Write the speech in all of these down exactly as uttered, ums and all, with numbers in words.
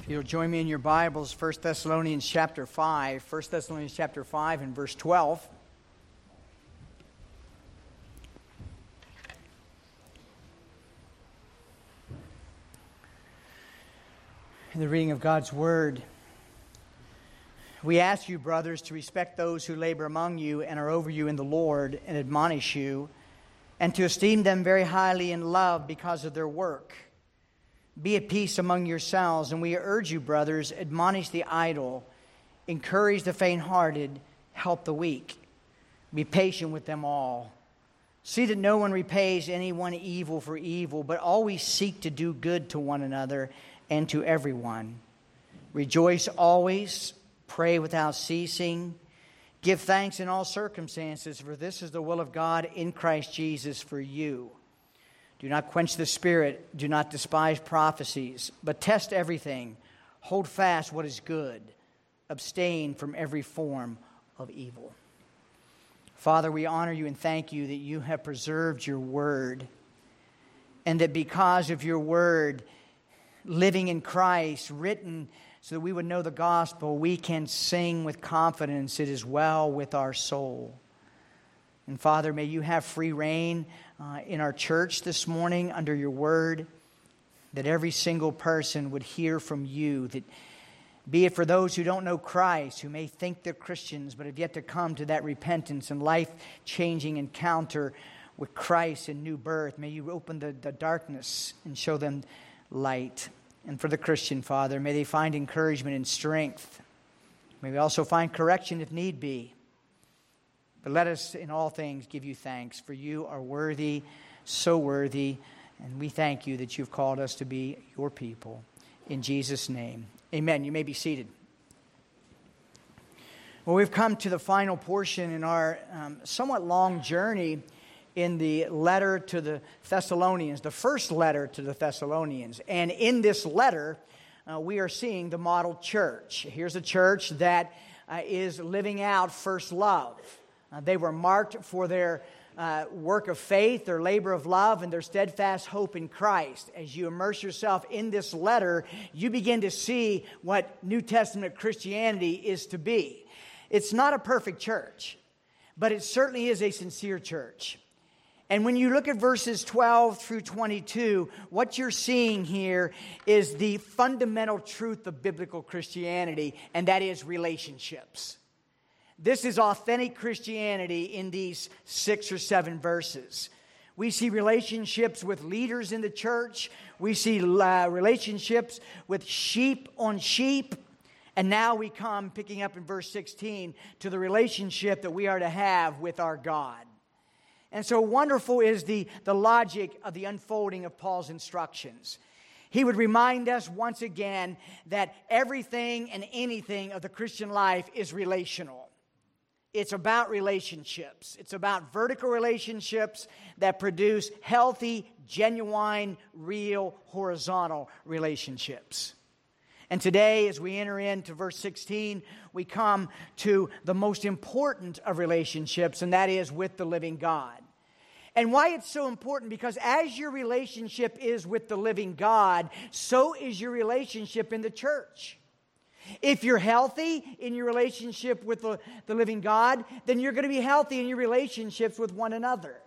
If you'll join me in your Bibles, First Thessalonians chapter five. First Thessalonians chapter five and verse twelve. In the reading of God's Word, we ask you, brothers, to respect those who labor among you and are over you in the Lord and admonish you, and to esteem them very highly in love because of their work. Be at peace among yourselves, and we urge you, brothers, admonish the idle, encourage the faint-hearted, help the weak. Be patient with them all. See that no one repays anyone evil for evil, but always seek to do good to one another and to everyone. Rejoice always, pray without ceasing. Give thanks in all circumstances, for this is the will of God in Christ Jesus for you. Do not quench the Spirit. Do not despise prophecies, but test everything. Hold fast what is good. Abstain from every form of evil. Father, we honor you and thank you that you have preserved your word, and that because of your word, living in Christ, written so that we would know the gospel, we can sing with confidence, it is well with our soul. And Father, may you have free reign uh, in our church this morning under your word, that every single person would hear from you, that be it for those who don't know Christ, who may think they're Christians, but have yet to come to that repentance and life-changing encounter with Christ and new birth. May you open the, the darkness and show them light. And for the Christian, Father, may they find encouragement and strength. May we also find correction if need be. But let us in all things give you thanks, for you are worthy, so worthy, and we thank you that you've called us to be your people. In Jesus' name, amen. You may be seated. Well, we've come to the final portion in our um, somewhat long journey in the letter to the Thessalonians, the first letter to the Thessalonians. And in this letter, uh, we are seeing the model church. Here's a church that uh, is living out first love. Uh, they were marked for their uh, work of faith, their labor of love, and their steadfast hope in Christ. As you immerse yourself in this letter, you begin to see what New Testament Christianity is to be. It's not a perfect church, but it certainly is a sincere church. And when you look at verses twelve through twenty-two, what you're seeing here is the fundamental truth of biblical Christianity, and that is relationships. This is authentic Christianity in these six or seven verses. We see relationships with leaders in the church. We see uh, relationships with sheep on sheep. And now we come, picking up in verse sixteen, to the relationship that we are to have with our God. And so wonderful is the, the logic of the unfolding of Paul's instructions. He would remind us once again that everything and anything of the Christian life is relational. It's about relationships. It's about vertical relationships that produce healthy, genuine, real, horizontal relationships. And today, as we enter into verse sixteen, we come to the most important of relationships, and that is with the living God. And why it's so important? Because as your relationship is with the living God, so is your relationship in the church. If you're healthy in your relationship with the, the living God, then you're going to be healthy in your relationships with one another.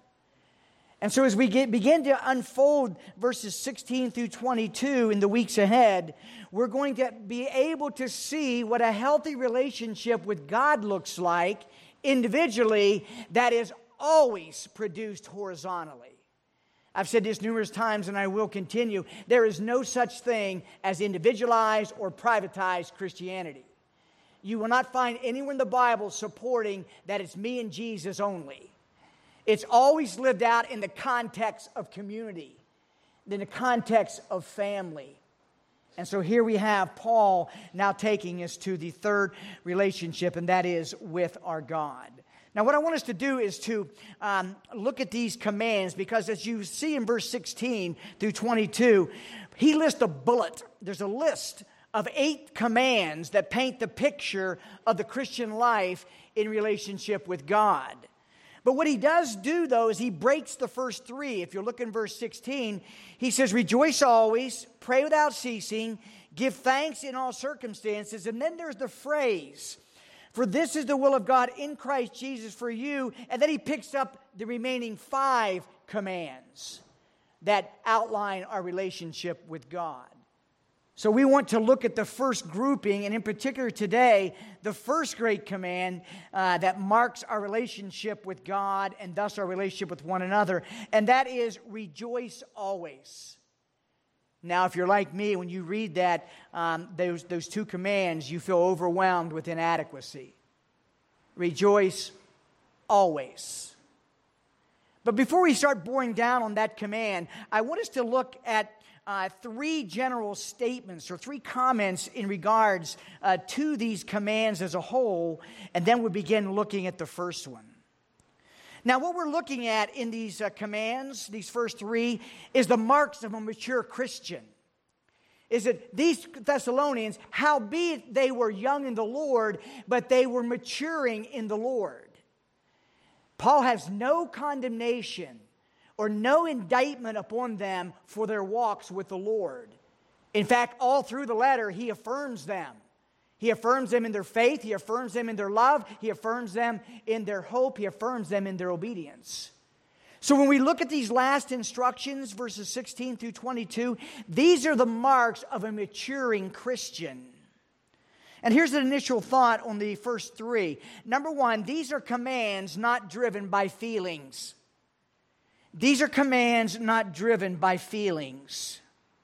And so as we get, begin to unfold verses sixteen through twenty-two in the weeks ahead, we're going to be able to see what a healthy relationship with God looks like individually that is always produced horizontally. I've said this numerous times and I will continue. There is no such thing as individualized or privatized Christianity. You will not find anywhere in the Bible supporting that it's me and Jesus only. It's always lived out in the context of community, in the context of family. And so here we have Paul now taking us to the third relationship, and that is with our God. Now, what I want us to do is to um, look at these commands, because as you see in verse sixteen through twenty-two, he lists a bullet. There's a list of eight commands that paint the picture of the Christian life in relationship with God. But what he does do, though, is he breaks the first three. If you look in verse sixteen, he says, rejoice always, pray without ceasing, Give thanks in all circumstances. And then there's the phrase, for this is the will of God in Christ Jesus for you. And then he picks up the remaining five commands that outline our relationship with God. So we want to look at the first grouping, and in particular today, the first great command uh, that marks our relationship with God and thus our relationship with one another, and that is rejoice always. Now, if you're like me, when you read that, um, those, those two commands, you feel overwhelmed with inadequacy. Rejoice always. But before we start boring down on that command, I want us to look at Uh, three general statements or three comments in regards uh, to these commands as a whole, and then we'll begin looking at the first one. Now, what we're looking at in these uh, commands, these first three, is the marks of a mature Christian. Is that these Thessalonians, howbeit they were young in the Lord, but they were maturing in the Lord. Paul has no condemnation or no indictment upon them for their walks with the Lord. In fact, all through the letter, he affirms them. He affirms them in their faith. He affirms them in their love. He affirms them in their hope. He affirms them in their obedience. So when we look at these last instructions, verses sixteen through twenty-two, these are the marks of a maturing Christian. And here's an initial thought on the first three. Number one, these are commands not driven by feelings. These are commands not driven by feelings.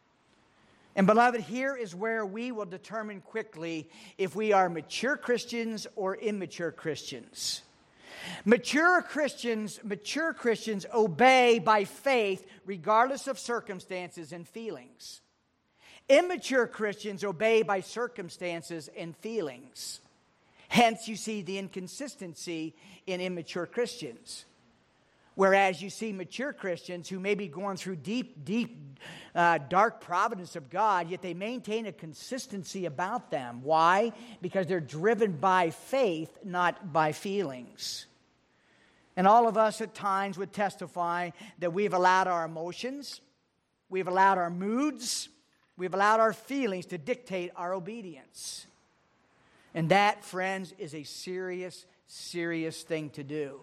And beloved, here is where we will determine quickly if we are mature Christians or immature Christians. Mature Christians, mature Christians obey by faith regardless of circumstances and feelings. Immature Christians obey by circumstances and feelings. Hence, you see the inconsistency in immature Christians. Whereas you see mature Christians who may be going through deep, deep, uh, dark providence of God, yet they maintain a consistency about them. Why? Because they're driven by faith, not by feelings. And all of us at times would testify that we've allowed our emotions, we've allowed our moods, we've allowed our feelings to dictate our obedience. And that, friends, is a serious, serious thing to do.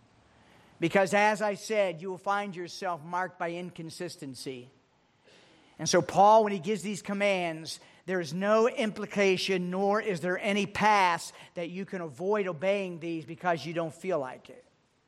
Because as I said, you will find yourself marked by inconsistency. And so Paul, when he gives these commands, there is no implication nor is there any pass that you can avoid obeying these because you don't feel like it.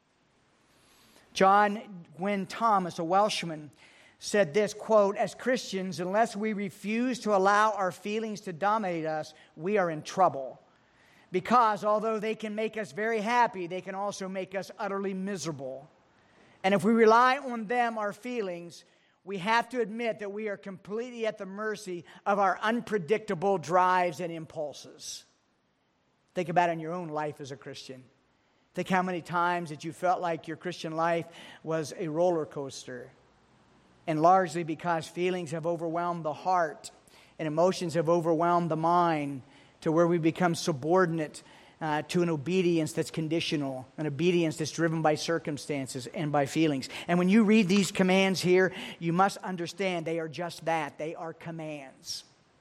John Gwynne Thomas, a Welshman, said this, quote, "As Christians, unless we refuse to allow our feelings to dominate us, we are in trouble. Because although they can make us very happy, they can also make us utterly miserable. And if we rely on them, our feelings, we have to admit that we are completely at the mercy of our unpredictable drives and impulses." Think about it in your own life as a Christian. Think how many times that you felt like your Christian life was a roller coaster. And largely because feelings have overwhelmed the heart and emotions have overwhelmed the mind, to where we become subordinate uh, to an obedience that's conditional, an obedience that's driven by circumstances and by feelings. And when you read these commands here, you must understand they are just that. They are commands.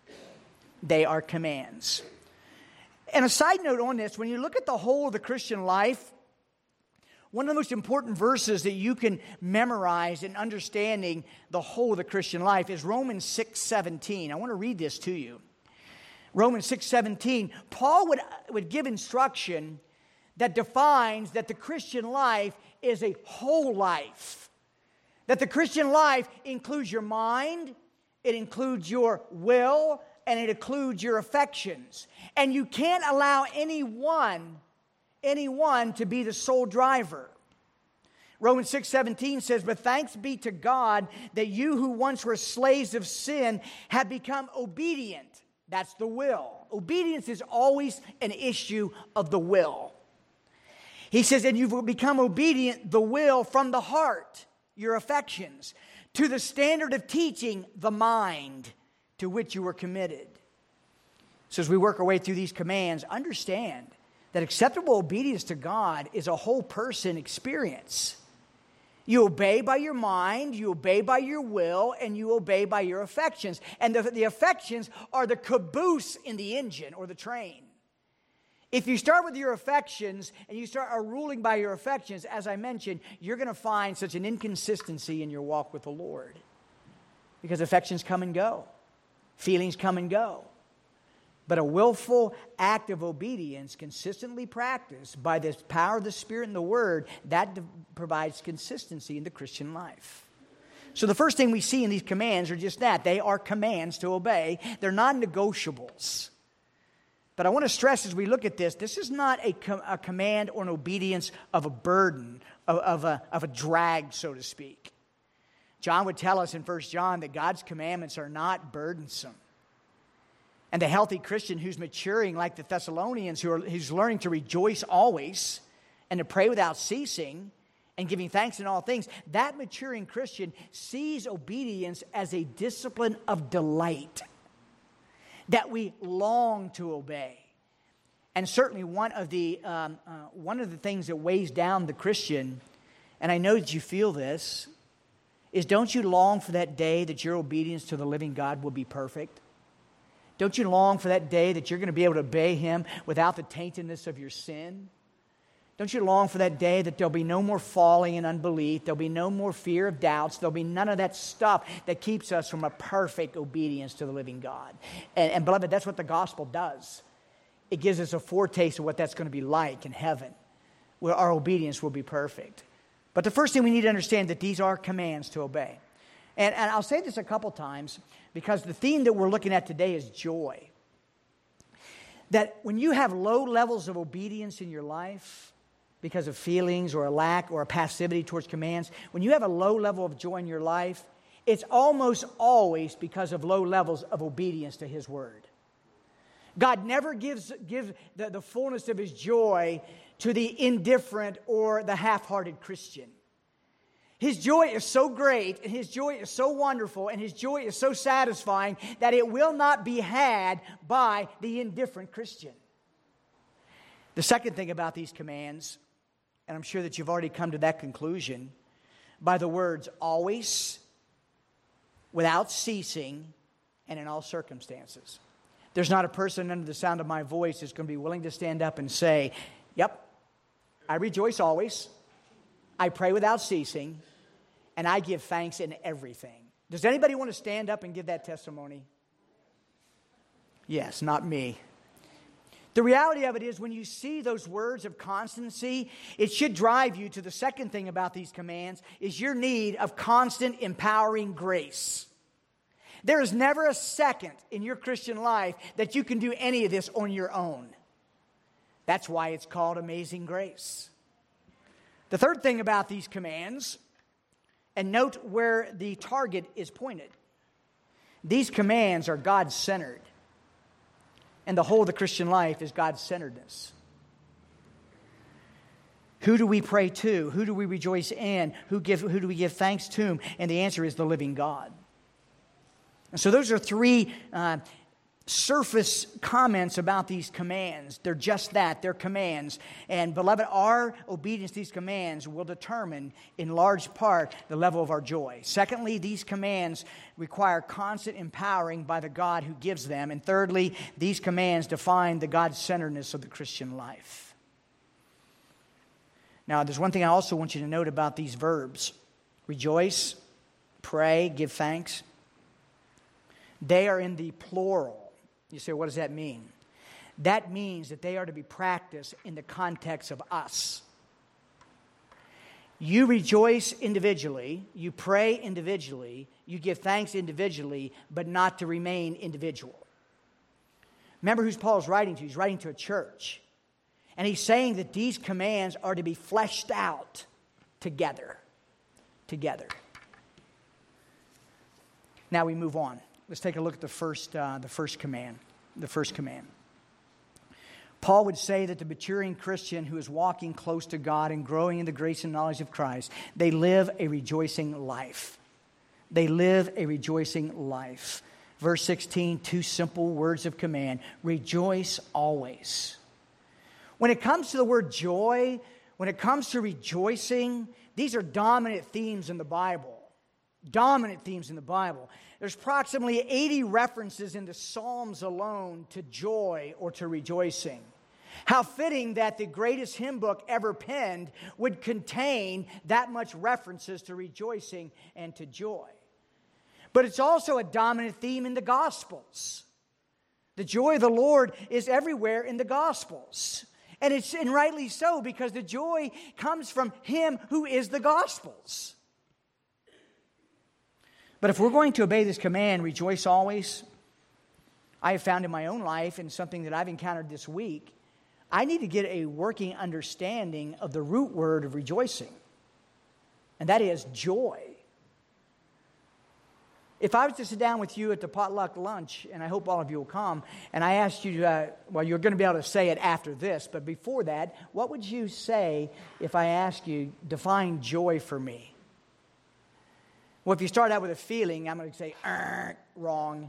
They are commands. And a side note on this, when you look at the whole of the Christian life, one of the most important verses that you can memorize in understanding the whole of the Christian life is Romans six seventeen. I want to read this to you. Romans six seventeen, Paul would, would give instruction that defines that the Christian life is a whole life. That the Christian life includes your mind, it includes your will, and it includes your affections. And you can't allow anyone, anyone to be the sole driver. Romans six seventeen says, "But thanks be to God that you who once were slaves of sin have become obedient." That's the will. Obedience is always an issue of the will. He says, "And you've become obedient, the will from the heart, your affections, to the standard of teaching, the mind, to which you were committed." So as we work our way through these commands, understand that acceptable obedience to God is a whole person experience. You obey by your mind, you obey by your will, and you obey by your affections. And the, the affections are the caboose in the engine or the train. If you start with your affections and you start are ruling by your affections, as I mentioned, you're going to find such an inconsistency in your walk with the Lord. Because affections come and go. Feelings come and go. But a willful act of obedience consistently practiced by the power of the Spirit and the Word, that provides consistency in the Christian life. So the first thing we see in these commands are just that. They are commands to obey. They're non-negotiables. But I want to stress as we look at this, this is not a, com- a command or an obedience of a burden, of, of, a, of a drag, so to speak. John would tell us in First John that God's commandments are not burdensome. And the healthy Christian who's maturing like the Thessalonians, who are, who's learning to rejoice always and to pray without ceasing and giving thanks in all things, that maturing Christian sees obedience as a discipline of delight that we long to obey. And certainly one of the um, uh, one of the things that weighs down the Christian, and I know that you feel this, is don't you long for that day that your obedience to the living God will be perfect? Don't you long for that day that you're going to be able to obey Him without the taintedness of your sin? Don't you long for that day that there'll be no more falling in unbelief, there'll be no more fear of doubts, there'll be none of that stuff that keeps us from a perfect obedience to the living God. And, and beloved, that's what the gospel does. It gives us a foretaste of what that's going to be like in heaven, where our obedience will be perfect. But the first thing we need to understand that these are commands to obey. And, and I'll say this a couple times because the theme that we're looking at today is joy. That when you have low levels of obedience in your life, because of feelings or a lack or a passivity towards commands, when you have a low level of joy in your life, it's almost always because of low levels of obedience to His Word. God never gives, gives the, the fullness of His joy to the indifferent or the half-hearted Christian. His joy is so great, and His joy is so wonderful, and His joy is so satisfying that it will not be had by the indifferent Christian. The second thing about these commands, and I'm sure that you've already come to that conclusion, by the words always, without ceasing, and in all circumstances. There's not a person under the sound of my voice that's going to be willing to stand up and say, yep, I rejoice always, I pray without ceasing, and I give thanks in everything. Does anybody want to stand up and give that testimony? Yes, not me. The reality of it is when you see those words of constancy, it should drive you to the second thing about these commands is your need of constant empowering grace. There is never a second in your Christian life that you can do any of this on your own. That's why it's called amazing grace. The third thing about these commands, and note where the target is pointed. These commands are God-centered. And the whole of the Christian life is God-centeredness. Who do we pray to? Who do we rejoice in? Who, give, who do we give thanks to? And the answer is the living God. And so those are three uh, surface comments about these commands. They're just that. They're commands. And beloved, our obedience to these commands will determine in large part the level of our joy. Secondly, these commands require constant empowering by the God who gives them. And thirdly, these commands define the God-centeredness of the Christian life. Now, there's one thing I also want you to note about these verbs. Rejoice, pray, give thanks. They are in the plural. You say, what does that mean? That means that they are to be practiced in the context of us. You rejoice individually, you pray individually, you give thanks individually, but not to remain individual. Remember who Paul's writing to. He's writing to a church. And he's saying that these commands are to be fleshed out together. Together. Now we move on. Let's take a look at the first, uh, the first command. The first command. Paul would say that the maturing Christian who is walking close to God and growing in the grace and knowledge of Christ, they live a rejoicing life. They live a rejoicing life. Verse sixteen, two simple words of command. Rejoice always. When it comes to the word joy, when it comes to rejoicing, These are dominant themes in the Bible. Dominant themes in the Bible. There's approximately eighty references in the Psalms alone to joy or to rejoicing. How fitting that the greatest hymn book ever penned would contain that much references to rejoicing and to joy. But it's also a dominant theme in the Gospels. The joy of the Lord is everywhere in the Gospels. And it's and rightly so, because the joy comes from Him who is the Gospels. But if we're going to obey this command, rejoice always, I have found in my own life, and something that I've encountered this week, I need to get a working understanding of the root word of rejoicing. And that is joy. If I was to sit down with you at the potluck lunch, and I hope all of you will come, and I asked you, uh, well, you're going to be able to say it after this, but before that, what would you say if I asked you, define joy for me? Well, if you start out with a feeling, I'm going to say, wrong.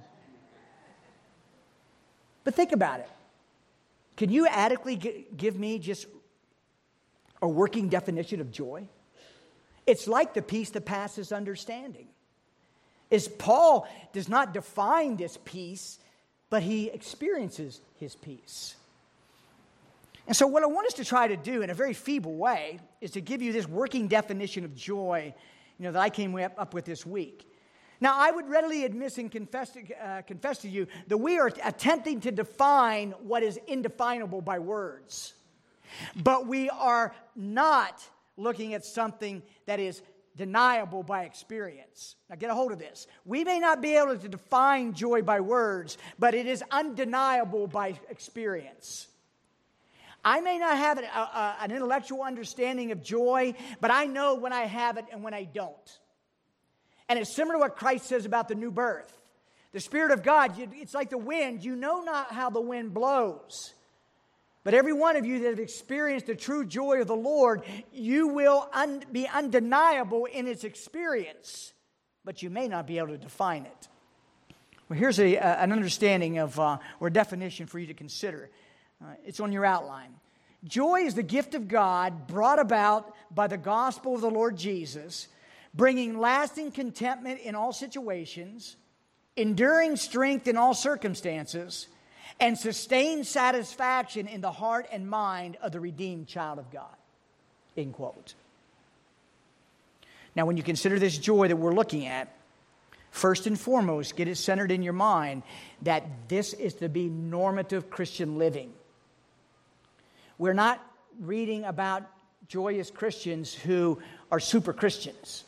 But think about it. Can you adequately g- give me just a working definition of joy? It's like the peace that passes understanding. Is Paul does not define this peace, but he experiences his peace. And so what I want us to try to do in a very feeble way is to give you this working definition of joy, you know, that I came up with this week. Now, I would readily admit and confess to, uh, confess to you that we are attempting to define what is indefinable by words. But we are not looking at something that is deniable by experience. Now get a hold of this. We may not be able to define joy by words, but it is undeniable by experience. I may not have an, a, a, an intellectual understanding of joy, but I know when I have it and when I don't. And it's similar to what Christ says about the new birth. The Spirit of God, it's like the wind. You know not how the wind blows. But every one of you that have experienced the true joy of the Lord, you will un- be undeniable in its experience, but you may not be able to define it. Well, here's a, uh, an understanding of, uh, or a definition for you to consider. Uh, it's on your outline. Joy is the gift of God brought about by the gospel of the Lord Jesus, bringing lasting contentment in all situations, enduring strength in all circumstances, and sustained satisfaction in the heart and mind of the redeemed child of God. End quote. Now, when you consider this joy that we're looking at, first and foremost, get it centered in your mind that this is to be normative Christian living. We're not reading about joyous Christians who are super Christians.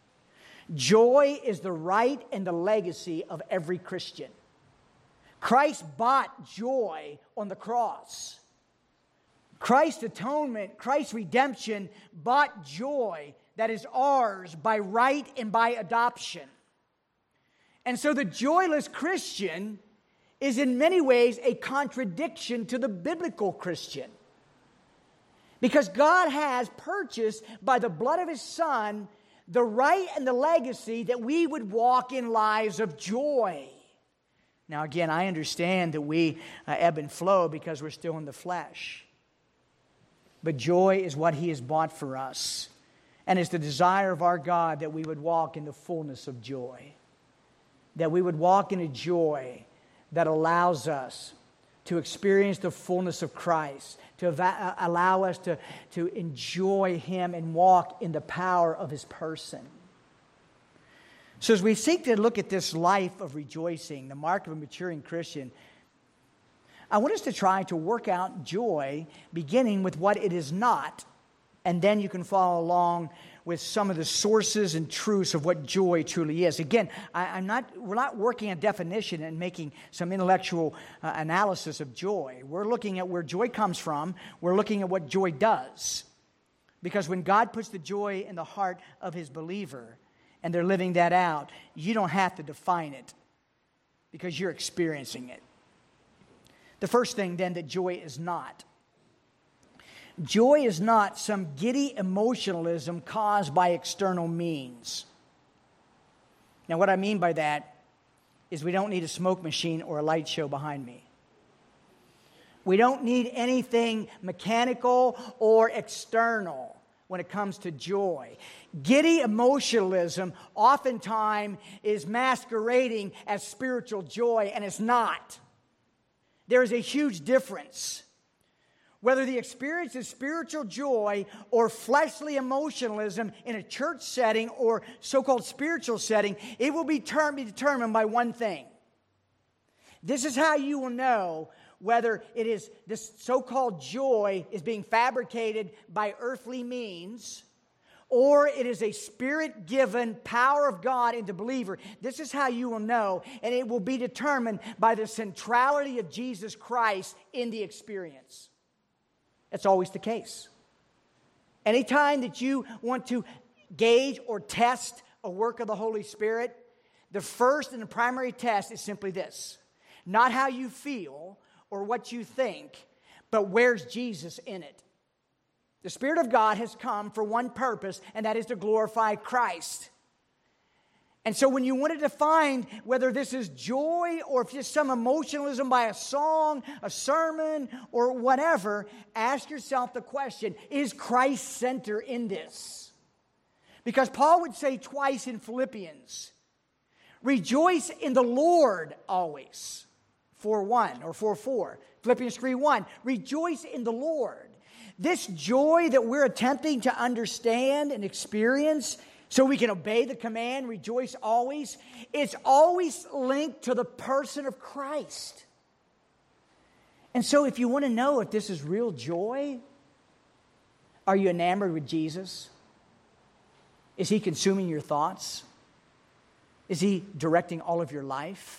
Joy is the right and the legacy of every Christian. Christ bought joy on the cross. Christ's atonement, Christ's redemption bought joy that is ours by right and by adoption. And so the joyless Christian is in many ways a contradiction to the biblical Christian. Because God has purchased by the blood of His Son the right and the legacy that we would walk in lives of joy. Now, again, I understand that we uh, ebb and flow because we're still in the flesh. But joy is what He has bought for us. And it's the desire of our God that we would walk in the fullness of joy. That we would walk in a joy that allows us to experience the fullness of Christ. To ava- allow us to, to enjoy Him and walk in the power of His person. So as we seek to look at this life of rejoicing, the mark of a maturing Christian, I want us to try to work out joy beginning with what it is not, and then you can follow along with some of the sources and truths of what joy truly is. Again, I, I'm not, we're not working a definition and making some intellectual uh, analysis of joy. We're looking at where joy comes from. We're looking at what joy does. Because when God puts the joy in the heart of His believer, and they're living that out, you don't have to define it because you're experiencing it. The first thing then that joy is not. Joy is not some giddy emotionalism caused by external means. Now what I mean by that is we don't need a smoke machine or a light show behind me. We don't need anything mechanical or external. when it comes to joy. Giddy emotionalism oftentimes is masquerading as spiritual joy, and it's not. There is a huge difference. Whether the experience is spiritual joy or fleshly emotionalism in a church setting or so-called spiritual setting, it will be, term- be determined by one thing. This is how you will know whether it is this so-called joy is being fabricated by earthly means, or it is a spirit-given power of God in the believer. This is how you will know, and it will be determined by the centrality of Jesus Christ in the experience. That's always the case. Anytime that you want to gauge or test a work of the Holy Spirit, the first and the primary test is simply this. Not how you feel or what you think, but where's Jesus in it? The Spirit of God has come for one purpose, and that is to glorify Christ. And so when you want to define whether this is joy or if it's some emotionalism by a song, a sermon, or whatever, ask yourself the question, is Christ's center in this? Because Paul would say twice in Philippians, rejoice in the Lord always. four one or four four. Philippians three one. Rejoice in the Lord. This joy that we're attempting to understand and experience so we can obey the command, rejoice always, it's always linked to the person of Christ. And so if you want to know if this is real joy, are you enamored with Jesus? Is he consuming your thoughts? Is he directing all of your life?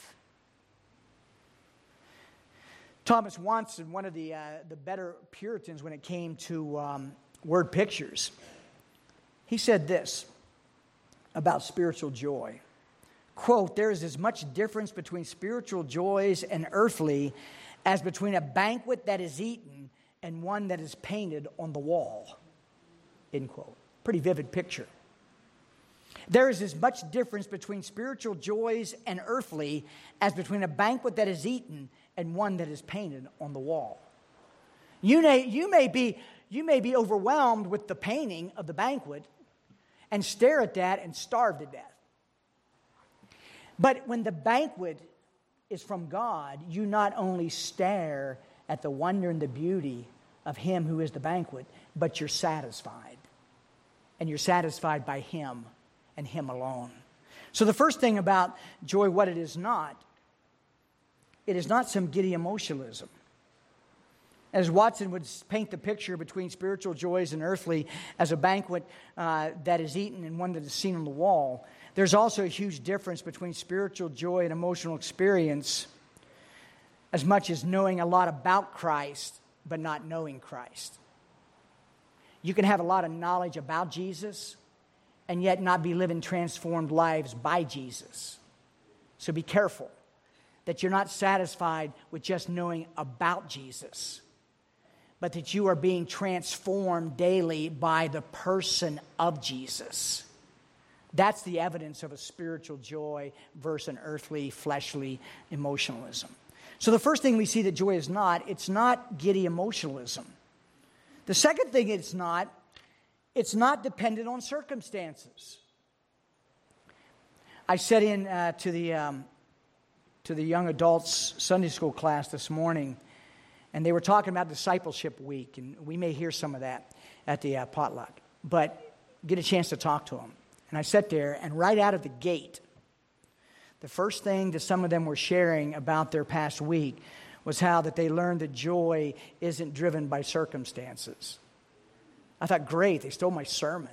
Thomas Watson, one of the uh, the better Puritans when it came to um, word pictures, he said this about spiritual joy. Quote, there is as much difference between spiritual joys and earthly as between a banquet that is eaten and one that is painted on the wall. End quote. Pretty vivid picture. There is as much difference between spiritual joys and earthly as between a banquet that is eaten and one that is painted on the wall. You may, you may be, you may be overwhelmed with the painting of the banquet and stare at that and starve to death. But when the banquet is from God, you not only stare at the wonder and the beauty of Him who is the banquet, but you're satisfied. And you're satisfied by Him and Him alone. So the first thing about joy, what it is not, it is not some giddy emotionalism. As Watson would paint the picture between spiritual joys and earthly as a banquet uh, that is eaten and one that is seen on the wall, there's also a huge difference between spiritual joy and emotional experience as much as knowing a lot about Christ but not knowing Christ. You can have a lot of knowledge about Jesus and yet not be living transformed lives by Jesus. So be careful that you're not satisfied with just knowing about Jesus, but that you are being transformed daily by the person of Jesus. That's the evidence of a spiritual joy versus an earthly, fleshly emotionalism. So the first thing we see that joy is not, it's not giddy emotionalism. The second thing it's not, it's not dependent on circumstances. I sat in uh, to the um, to the young adults Sunday school class this morning, and they were talking about discipleship week, and we may hear some of that at the uh, potluck, but get a chance to talk to them. And I sat there, and right out of the gate, the first thing that some of them were sharing about their past week was how that they learned that joy isn't driven by circumstances. I thought, great, they stole my sermon.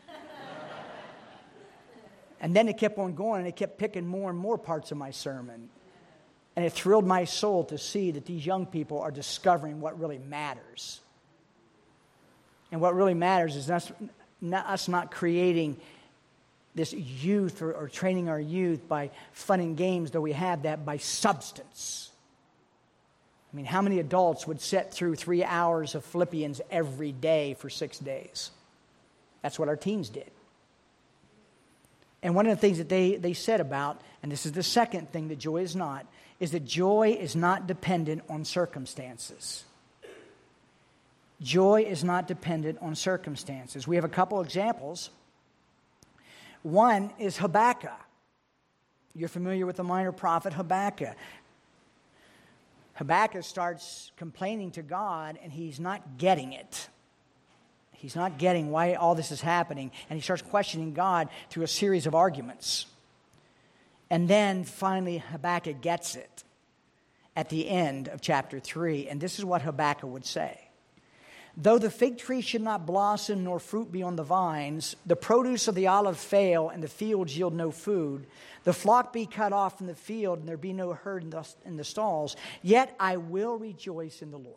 And then it kept on going, and they kept picking more and more parts of my sermon. And it thrilled my soul to see that these young people are discovering what really matters. And what really matters is us not, us not creating this youth or, or training our youth by fun and games, though we have that, by substance. I mean, how many adults would sit through three hours of Philippians every day for six days? That's what our teens did. And one of the things that they, they said about, and this is the second thing that joy is not, is that joy is not dependent on circumstances. Joy is not dependent on circumstances. We have a couple examples. One is Habakkuk. You're familiar with the minor prophet Habakkuk. Habakkuk starts complaining to God, and he's not getting it. He's not getting why all this is happening, and he starts questioning God through a series of arguments. And then finally Habakkuk gets it at the end of chapter three, and this is what Habakkuk would say. Though the fig tree should not blossom, nor fruit be on the vines, the produce of the olive fail, and the fields yield no food, the flock be cut off from the field, and there be no herd in the, in the stalls, yet I will rejoice in the Lord.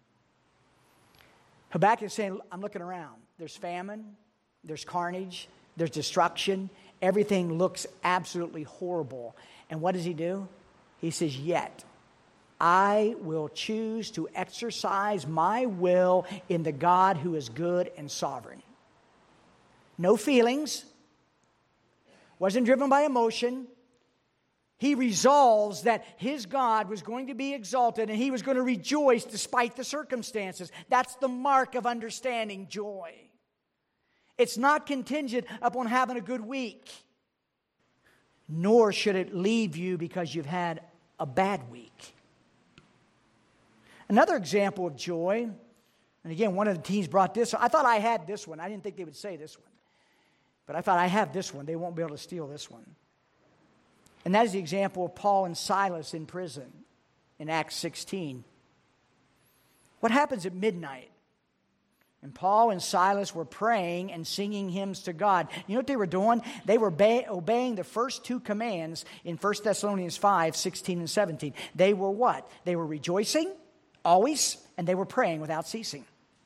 Habakkuk is saying, I'm looking around. There's famine, there's carnage, there's destruction. Everything looks absolutely horrible. And what does he do? He says, yet I will choose to exercise my will in the God who is good and sovereign. No feelings. Wasn't driven by emotion. He resolves that his God was going to be exalted and he was going to rejoice despite the circumstances. That's the mark of understanding joy. It's not contingent upon having a good week. Nor should it leave you because you've had a bad week. Another example of joy, and again, one of the teams brought this. I thought I had this one. I didn't think they would say this one. But I thought I have this one. They won't be able to steal this one. And that is the example of Paul and Silas in prison in Acts sixteen. What happens at midnight? And Paul and Silas were praying and singing hymns to God. You know what they were doing? They were ba- obeying the first two commands in First Thessalonians five, sixteen and seventeen. They were what? They were rejoicing always, and they were praying without ceasing.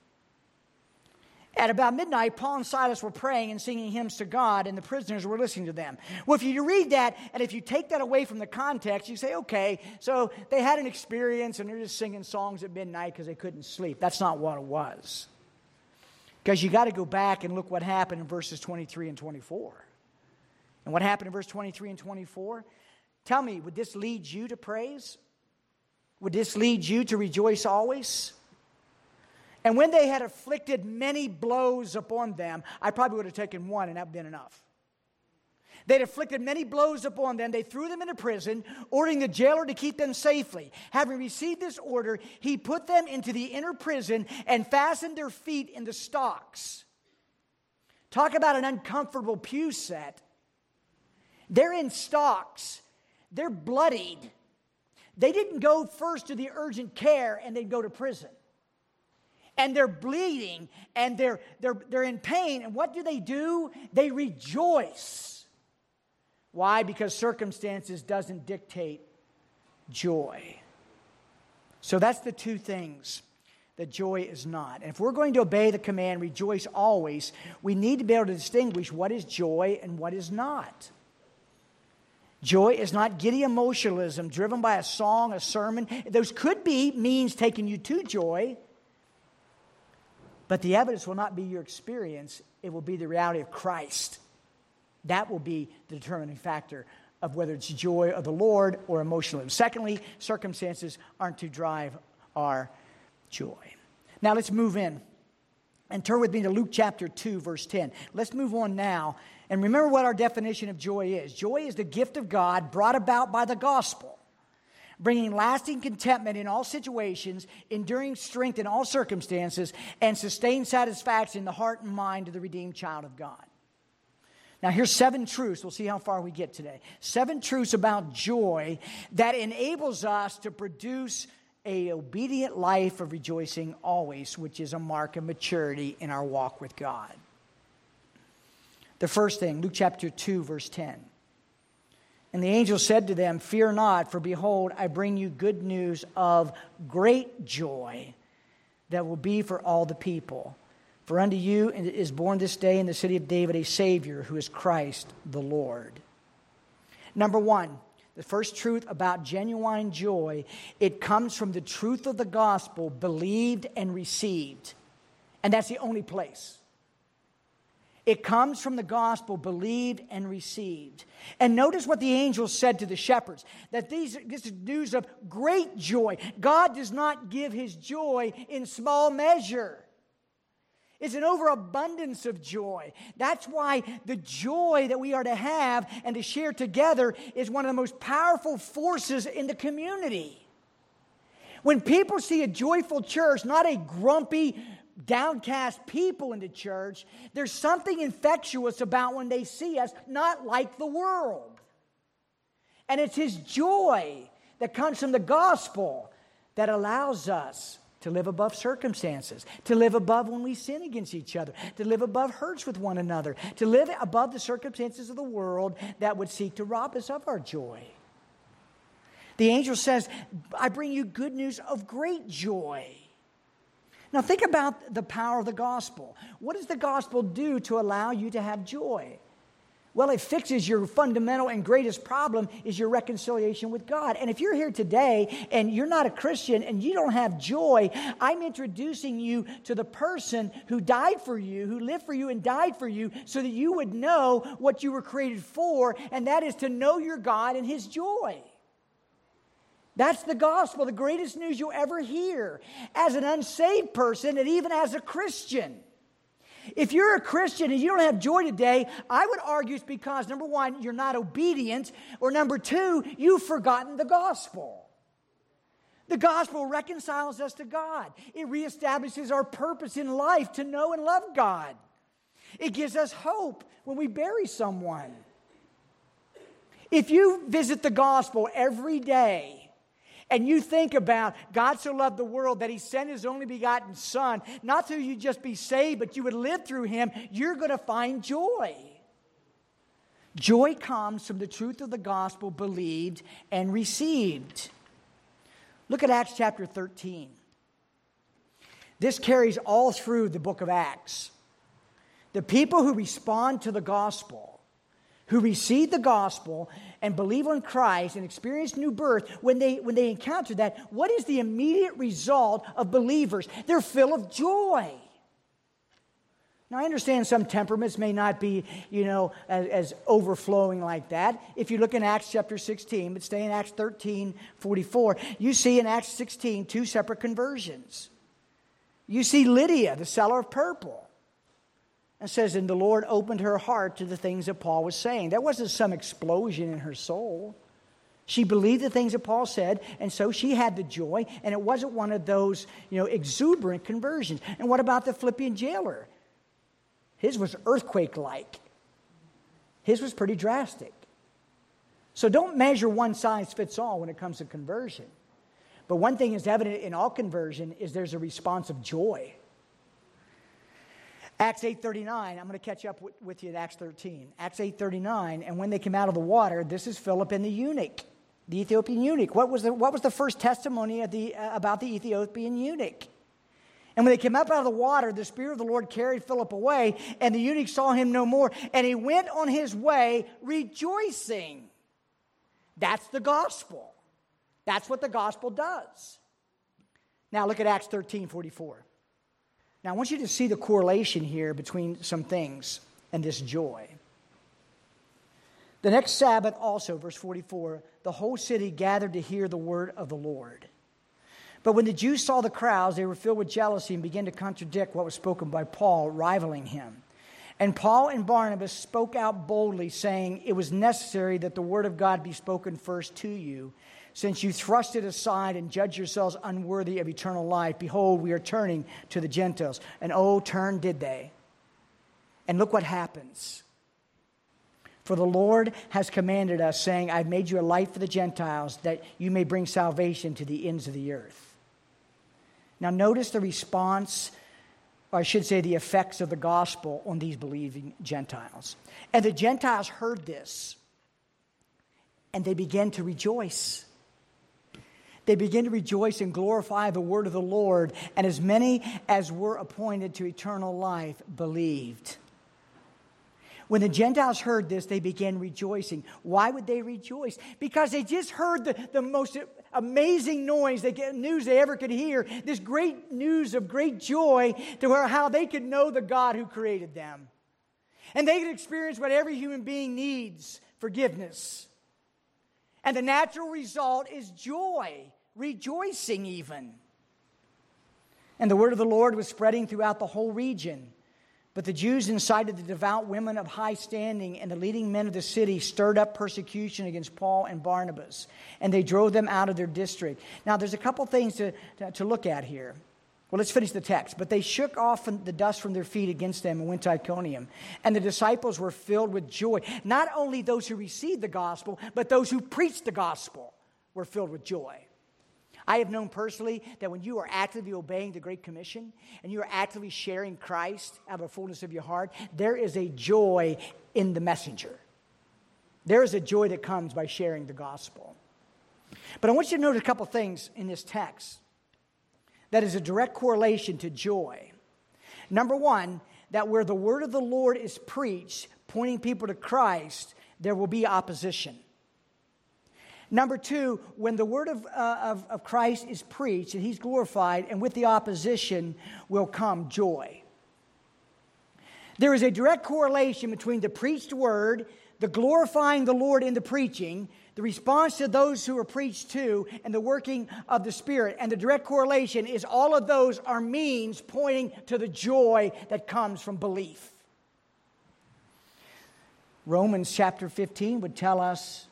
At about midnight, Paul and Silas were praying and singing hymns to God, and the prisoners were listening to them. Well, if you read that, and if you take that away from the context, you say, okay, so they had an experience, and they're just singing songs at midnight because they couldn't sleep. That's not what it was. Because you got to go back and look what happened in verses twenty-three and twenty-four. And what happened in verse twenty-three and twenty-four? Tell me, would this lead you to praise? Would this lead you to rejoice always? And when they had afflicted many blows upon them, I probably would have taken one and that would have been enough. They'd afflicted many blows upon them. They threw them into prison, ordering the jailer to keep them safely. Having received this order, he put them into the inner prison and fastened their feet in the stocks. Talk about an uncomfortable pew set. They're in stocks. They're bloodied. They didn't go first to the urgent care and then go to prison. And they're bleeding and they're, they're, they're in pain. And what do they do? They rejoice. Why? Because circumstances doesn't dictate joy. So that's the two things that joy is not. And if we're going to obey the command, rejoice always, we need to be able to distinguish what is joy and what is not. Joy is not giddy emotionalism driven by a song, a sermon. Those could be means taking you to joy. But the evidence will not be your experience. It will be the reality of Christ. That will be the determining factor of whether it's joy of the Lord or emotionalism. Secondly, circumstances aren't to drive our joy. Now let's move in and turn with me to Luke chapter two, verse ten. Let's move on now and remember what our definition of joy is. Joy is the gift of God brought about by the gospel, bringing lasting contentment in all situations, enduring strength in all circumstances, and sustained satisfaction in the heart and mind of the redeemed child of God. Now here's seven truths. We'll see how far we get today. Seven truths about joy that enables us to produce an obedient life of rejoicing always, which is a mark of maturity in our walk with God. The first thing, Luke chapter two, verse ten. And the angel said to them, "Fear not, for behold, I bring you good news of great joy that will be for all the people. For unto you is born this day in the city of David a Savior, who is Christ the Lord." Number one, the first truth about genuine joy, it comes from the truth of the gospel believed and received. And that's the only place. It comes from the gospel believed and received. And notice what the angel said to the shepherds, that these, this is news of great joy. God does not give his joy in small measure. It's an overabundance of joy. That's why the joy that we are to have and to share together is one of the most powerful forces in the community. When people see a joyful church, not a grumpy, downcast people in the church, there's something infectious about when they see us not like the world. And it's his joy that comes from the gospel that allows us to live above circumstances, to live above when we sin against each other, to live above hurts with one another, to live above the circumstances of the world that would seek to rob us of our joy. The angel says, I bring you good news of great joy. Now think about the power of the gospel. What does the gospel do to allow you to have joy? Well, it fixes your fundamental and greatest problem is your reconciliation with God. And if you're here today and you're not a Christian and you don't have joy, I'm introducing you to the person who died for you, who lived for you and died for you so that you would know what you were created for, and that is to know your God and his joy. That's the gospel, the greatest news you'll ever hear as an unsaved person and even as a Christian. If you're a Christian and you don't have joy today, I would argue it's because, number one, you're not obedient, or number two, you've forgotten the gospel. The gospel reconciles us to God. It reestablishes our purpose in life to know and love God. It gives us hope when we bury someone. If you visit the gospel every day, and you think about God so loved the world that he sent his only begotten son, not so you just be saved, but you would live through him, you're going to find joy. Joy comes from the truth of the gospel believed and received. Look at Acts chapter thirteen. This carries all through the book of Acts. The people who respond to the gospel, who receive the gospel and believe on Christ and experience new birth, when they, when they encounter that, what is the immediate result of believers? They're filled of joy. Now, I understand some temperaments may not be, you know, as, as overflowing like that. If you look in Acts chapter sixteen, but stay in Acts thirteen forty-four, you see in Acts sixteen two separate conversions. You see Lydia, the seller of purple. It says, and the Lord opened her heart to the things that Paul was saying. That wasn't some explosion in her soul. She believed the things that Paul said, and so she had the joy, and it wasn't one of those, you know, exuberant conversions. And what about the Philippian jailer? His was earthquake-like. His was pretty drastic. So don't measure one size fits all when it comes to conversion. But one thing is evident in all conversion is there's a response of joy. Acts eight thirty-nine, I'm going to catch up with, with you at Acts thirteen. Acts eight thirty-nine, and when they came out of the water, this is Philip and the eunuch, the Ethiopian eunuch. What was the, what was the first testimony of the, uh, about the Ethiopian eunuch? And when they came up out of the water, the Spirit of the Lord carried Philip away, and the eunuch saw him no more, and he went on his way rejoicing. That's the gospel. That's what the gospel does. Now look at Acts thirteen forty-four. Now, I want you to see the correlation here between some things and this joy. The next Sabbath also, verse forty-four, the whole city gathered to hear the word of the Lord. But when the Jews saw the crowds, they were filled with jealousy and began to contradict what was spoken by Paul, rivaling him. And Paul and Barnabas spoke out boldly, saying, it was necessary that the word of God be spoken first to you. Since you thrust it aside and judge yourselves unworthy of eternal life, behold, we are turning to the Gentiles. And oh, turn did they. And look what happens. For the Lord has commanded us, saying, I've made you a light for the Gentiles, that you may bring salvation to the ends of the earth. Now notice the response, or I should say the effects of the gospel on these believing Gentiles. And the Gentiles heard this, and they began to rejoice. They began to rejoice and glorify the word of the Lord, and as many as were appointed to eternal life believed. When the Gentiles heard this, they began rejoicing. Why would they rejoice? Because they just heard the, the most amazing noise, they get, news they ever could hear, this great news of great joy to where how they could know the God who created them. And they could experience what every human being needs, forgiveness. And the natural result is joy, rejoicing even. And the word of the Lord was spreading throughout the whole region. But the Jews incited the devout women of high standing, and the leading men of the city stirred up persecution against Paul and Barnabas, and they drove them out of their district. Now, there's a couple things to, to, to look at here. Well, let's finish the text. But they shook off the dust from their feet against them and went to Iconium. And the disciples were filled with joy. Not only those who received the gospel, but those who preached the gospel were filled with joy. I have known personally that when you are actively obeying the Great Commission and you are actively sharing Christ out of the fullness of your heart, there is a joy in the messenger. There is a joy that comes by sharing the gospel. But I want you to note a couple things in this text that is a direct correlation to joy. Number one, that where the word of the Lord is preached, pointing people to Christ, there will be opposition. Number two, when the word of, uh, of, of Christ is preached and he's glorified, and with the opposition will come joy. There is a direct correlation between the preached word, the glorifying the Lord in the preaching, the response to those who are preached to, and the working of the Spirit. And the direct correlation is all of those are means pointing to the joy that comes from belief. Romans chapter fifteen would tell us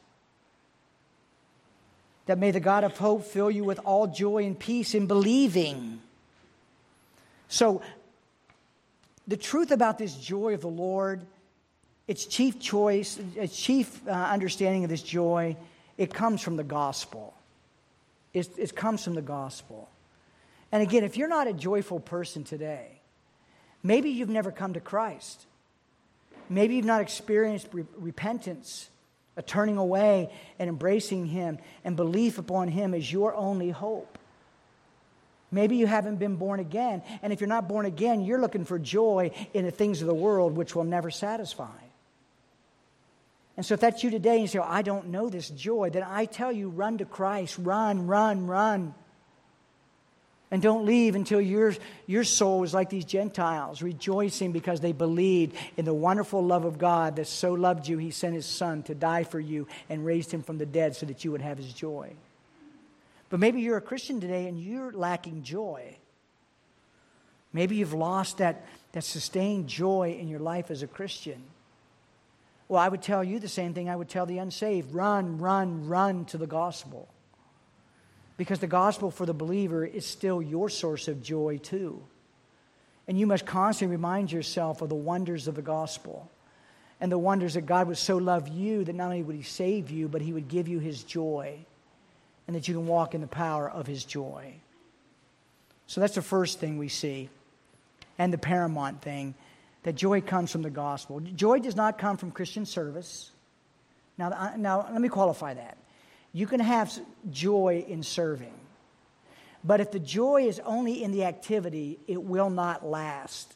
that may the God of hope fill you with all joy and peace in believing. So, the truth about this joy of the Lord, its chief choice, its chief uh, understanding of this joy, it comes from the gospel. It, it comes from the gospel. And again, if you're not a joyful person today, maybe you've never come to Christ. Maybe you've not experienced re- repentance, a turning away and embracing Him and belief upon Him as your only hope. Maybe you haven't been born again. And if you're not born again, you're looking for joy in the things of the world which will never satisfy. And so if that's you today and you say, oh, I don't know this joy, then I tell you, run to Christ. Run, run, run. And don't leave until your, your soul is like these Gentiles, rejoicing because they believed in the wonderful love of God that so loved you, He sent His Son to die for you and raised Him from the dead so that you would have His joy. But maybe you're a Christian today and you're lacking joy. Maybe you've lost that, that sustained joy in your life as a Christian. Well, I would tell you the same thing I would tell the unsaved. Run, run, run to the gospel. Because the gospel for the believer is still your source of joy too. And you must constantly remind yourself of the wonders of the gospel. And the wonders that God would so love you that not only would He save you, but He would give you His joy. And that you can walk in the power of His joy. So that's the first thing we see. And the paramount thing, that joy comes from the gospel. Joy does not come from Christian service. Now, now let me qualify that. You can have joy in serving. But if the joy is only in the activity, it will not last.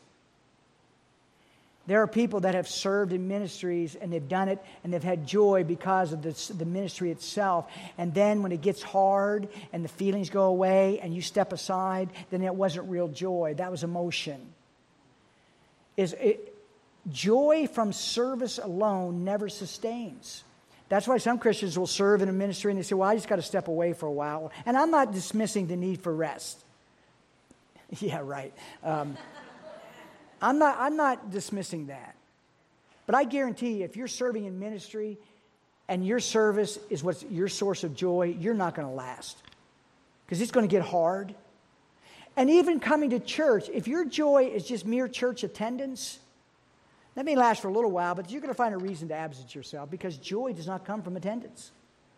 There are people that have served in ministries and they've done it and they've had joy because of the, the ministry itself. And then when it gets hard and the feelings go away and you step aside, then it wasn't real joy. That was emotion. Is it, joy from service alone never sustains. That's why some Christians will serve in a ministry and they say, well, I just got to step away for a while. And I'm not dismissing the need for rest. Yeah, right. Um, I'm not, I'm not dismissing that. But I guarantee you, if you're serving in ministry and your service is what's your source of joy, you're not going to last. Because it's going to get hard. And even coming to church, if your joy is just mere church attendance, that may last for a little while, but you're going to find a reason to absent yourself because joy does not come from attendance.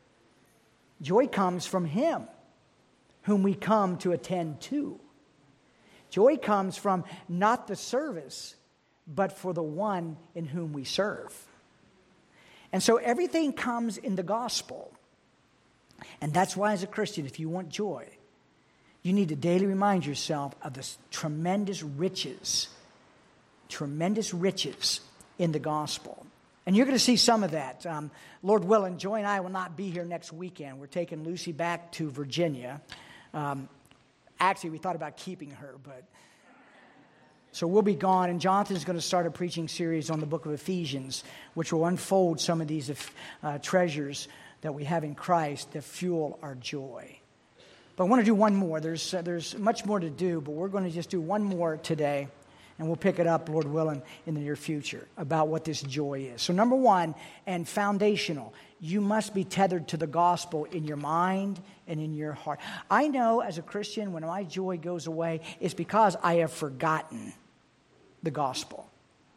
Joy comes from Him whom we come to attend to. Joy comes from not the service, but for the one in whom we serve. And so everything comes in the gospel. And that's why as a Christian, if you want joy, you need to daily remind yourself of the tremendous riches Tremendous riches in the gospel. And you're going to see some of that. Um, Lord willing, Joy and I will not be here next weekend. We're taking Lucy back to Virginia. Um, actually, we thought about keeping her, but So we'll be gone, and Jonathan's going to start a preaching series on the book of Ephesians, which will unfold some of these uh, treasures that we have in Christ that fuel our joy. But I want to do one more. There's, uh, there's much more to do, but we're going to just do one more today, and we'll pick it up, Lord willing, in the near future about what this joy is. So number one, and foundational, you must be tethered to the gospel in your mind and in your heart. I know as a Christian, when my joy goes away, it's because I have forgotten the gospel.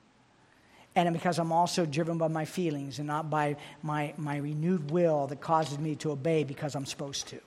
And because I'm also driven by my feelings and not by my, my renewed will that causes me to obey because I'm supposed to.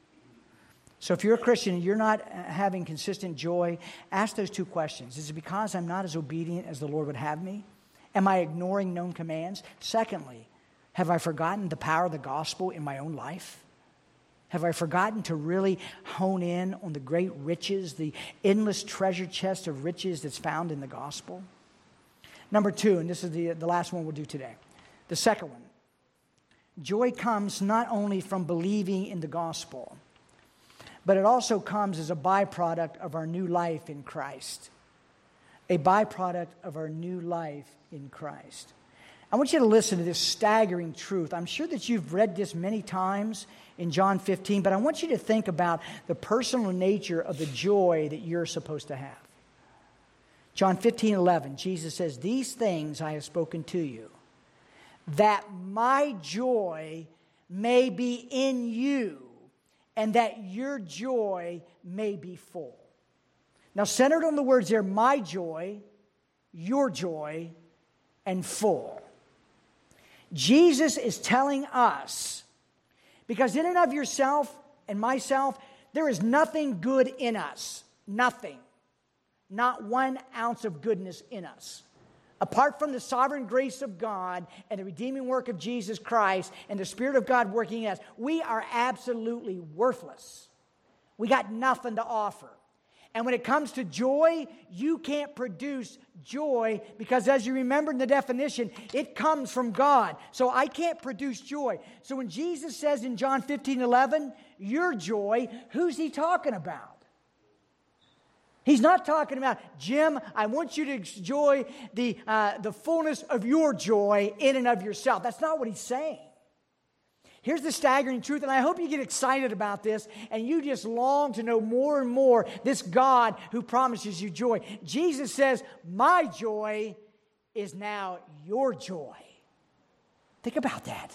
So if you're a Christian and you're not having consistent joy, ask those two questions. Is it because I'm not as obedient as the Lord would have me? Am I ignoring known commands? Secondly, have I forgotten the power of the gospel in my own life? Have I forgotten to really hone in on the great riches, the endless treasure chest of riches that's found in the gospel? Number two, and this is the, the last one we'll do today. The second one. Joy comes not only from believing in the gospel, but it also comes as a byproduct of our new life in Christ. A byproduct of our new life in Christ. I want you to listen to this staggering truth. I'm sure that you've read this many times in John fifteen, but I want you to think about the personal nature of the joy that you're supposed to have. John fifteen eleven, Jesus says, "These things I have spoken to you, that my joy may be in you, and that your joy may be full." Now, centered on the words there, my joy, your joy, and full. Jesus is telling us, because in and of yourself and myself, there is nothing good in us. Nothing. Not one ounce of goodness in us. Apart from the sovereign grace of God and the redeeming work of Jesus Christ and the Spirit of God working in us, we are absolutely worthless. We got nothing to offer. And when it comes to joy, you can't produce joy because, as you remember in the definition, it comes from God. So I can't produce joy. So when Jesus says in John fifteen eleven, your joy, who's he talking about? He's not talking about, Jim, I want you to enjoy the, uh, the fullness of your joy in and of yourself. That's not what he's saying. Here's the staggering truth, and I hope you get excited about this and you just long to know more and more this God who promises you joy. Jesus says, my joy is now your joy. Think about that.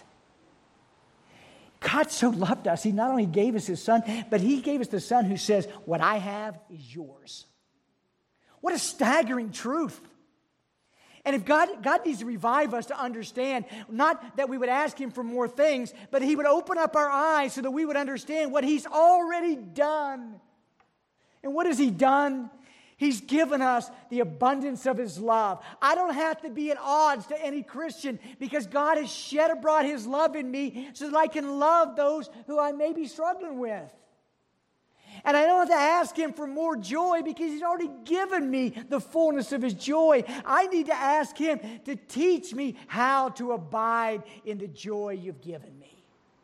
God so loved us, he not only gave us his son, but he gave us the son who says, what I have is yours. What a staggering truth. And if God, God needs to revive us to understand, not that we would ask him for more things, but he would open up our eyes so that we would understand what he's already done. And what has he done? He's given us the abundance of his love. I don't have to be at odds to any Christian because God has shed abroad his love in me so that I can love those who I may be struggling with. And I don't have to ask him for more joy because he's already given me the fullness of his joy. I need to ask him to teach me how to abide in the joy you've given me.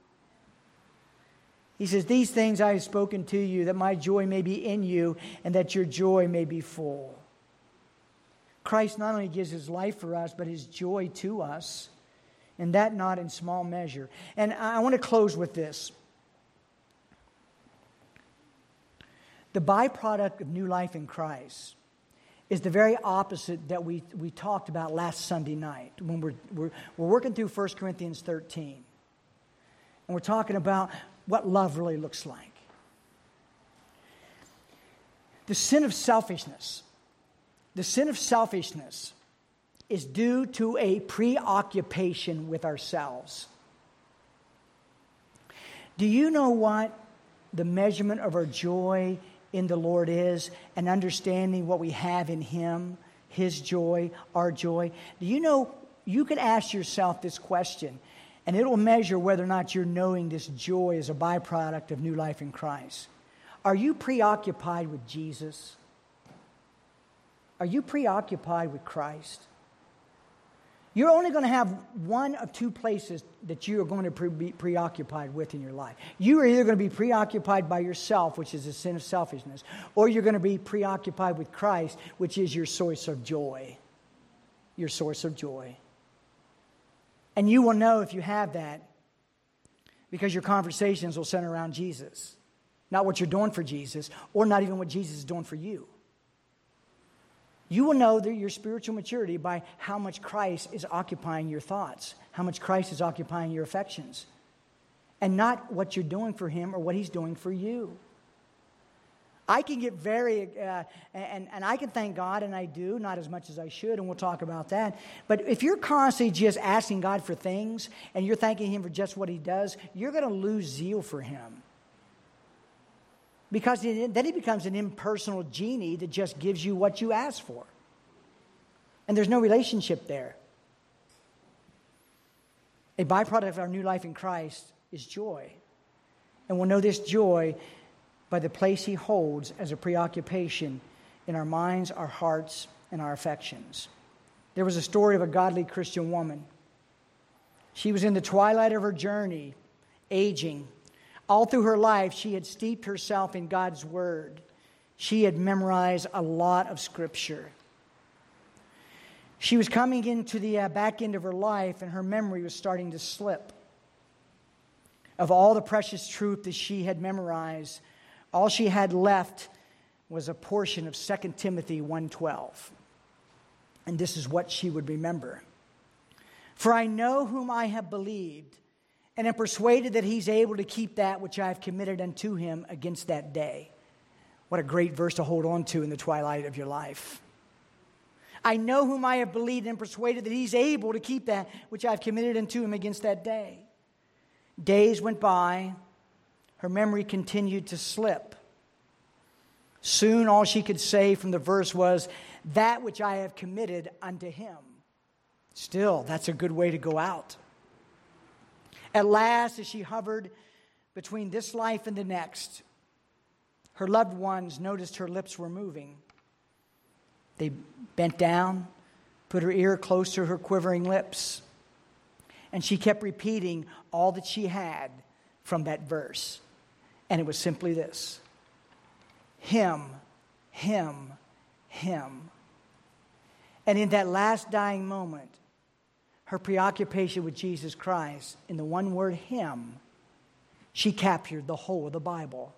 He says, these things I have spoken to you, that my joy may be in you and that your joy may be full. Christ not only gives his life for us, but his joy to us, and that not in small measure. And I want to close with this. The byproduct of new life in Christ is the very opposite that we, we talked about last Sunday night when we're, we're, we're working through First Corinthians thirteen. And we're talking about what love really looks like. The sin of selfishness. The sin of selfishness is due to a preoccupation with ourselves. Do you know what the measurement of our joy in the Lord is, and understanding what we have in him, his joy, our joy? Do you know, you could ask yourself this question, and it will measure whether or not you're knowing this joy is a byproduct of new life in Christ. Are you preoccupied with Jesus? Are you preoccupied with Christ? You're only going to have one of two places that you are going to pre- be preoccupied with in your life. You are either going to be preoccupied by yourself, which is a sin of selfishness, or you're going to be preoccupied with Christ, which is your source of joy. Your source of joy. And you will know if you have that because your conversations will center around Jesus. Not what you're doing for Jesus, or not even what Jesus is doing for you. You will know that your spiritual maturity by how much Christ is occupying your thoughts, how much Christ is occupying your affections, and not what you're doing for Him or what He's doing for you. I can get very, uh, and, and I can thank God, and I do, not as much as I should, and we'll talk about that. But if you're constantly just asking God for things, and you're thanking Him for just what He does, you're going to lose zeal for Him. Because then He becomes an impersonal genie that just gives you what you ask for. And there's no relationship there. A byproduct of our new life in Christ is joy. And we'll know this joy by the place He holds as a preoccupation in our minds, our hearts, and our affections. There was a story of a godly Christian woman. She was in the twilight of her journey, aging. All through her life, she had steeped herself in God's Word. She had memorized a lot of Scripture. She was coming into the uh, back end of her life, and her memory was starting to slip. Of all the precious truth that she had memorized, all she had left was a portion of Second Timothy one twelve. And this is what she would remember. For I know whom I have believed, and am persuaded that He's able to keep that which I have committed unto Him against that day. What a great verse to hold on to in the twilight of your life. I know whom I have believed and am persuaded that He's able to keep that which I have committed unto Him against that day. Days went by. Her memory continued to slip. Soon all she could say from the verse was, that which I have committed unto Him. Still, that's a good way to go out. At last, as she hovered between this life and the next, her loved ones noticed her lips were moving. They bent down, put her ear close to her quivering lips, and she kept repeating all that she had from that verse. And it was simply this: Him, Him, Him. And in that last dying moment, her preoccupation with Jesus Christ, in the one word, Him, she captured the whole of the Bible.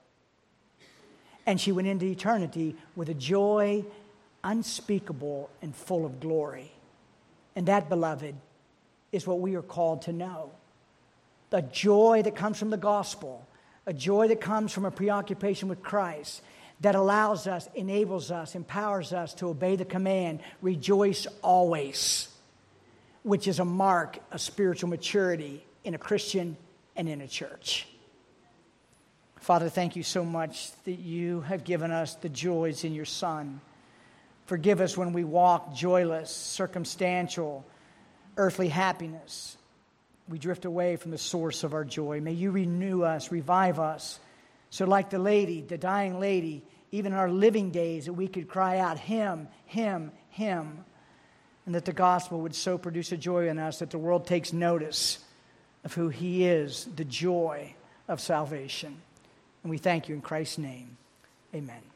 And she went into eternity with a joy unspeakable and full of glory. And that, beloved, is what we are called to know. The joy that comes from the gospel, a joy that comes from a preoccupation with Christ, that allows us, enables us, empowers us to obey the command, rejoice always, which is a mark of spiritual maturity in a Christian and in a church. Father, thank you so much that you have given us the joys in your Son. Forgive us when we walk joyless, circumstantial, earthly happiness. We drift away from the source of our joy. May you renew us, revive us, so like the lady, the dying lady, even in our living days, that we could cry out, Him, Him, Him. And that the gospel would so produce a joy in us that the world takes notice of who He is, the joy of salvation. And we thank you in Christ's name. Amen.